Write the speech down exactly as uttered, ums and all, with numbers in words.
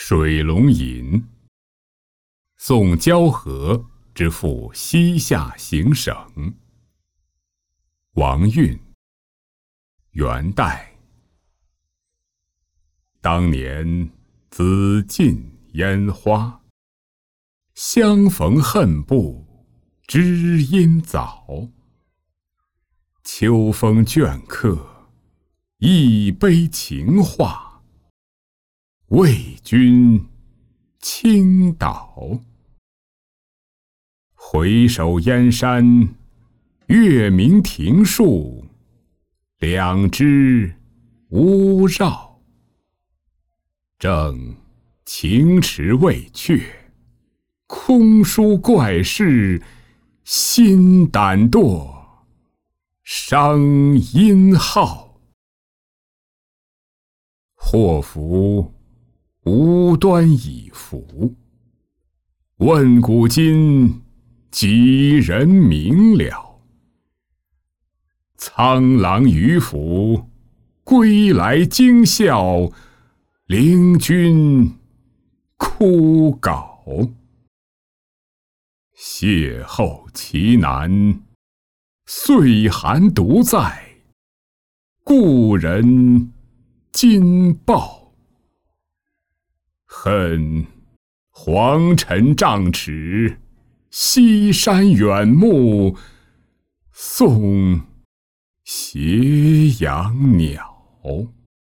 水龙吟，宋交河之赋西夏行省。王运，元代。当年子尽烟花，相逢恨不知音早。秋风镌刻一杯情话，为君倾倒。回首燕山月明庭树，两枝乌绕。正情池未却，空疏怪事心胆堕，伤音号。祸福无端已伏，问古今几人明了？苍狼渔父归来惊笑，灵君哭稿。邂逅奇难，岁寒独在，故人今报。恨黄尘障齿，西山远目，送斜阳鸟。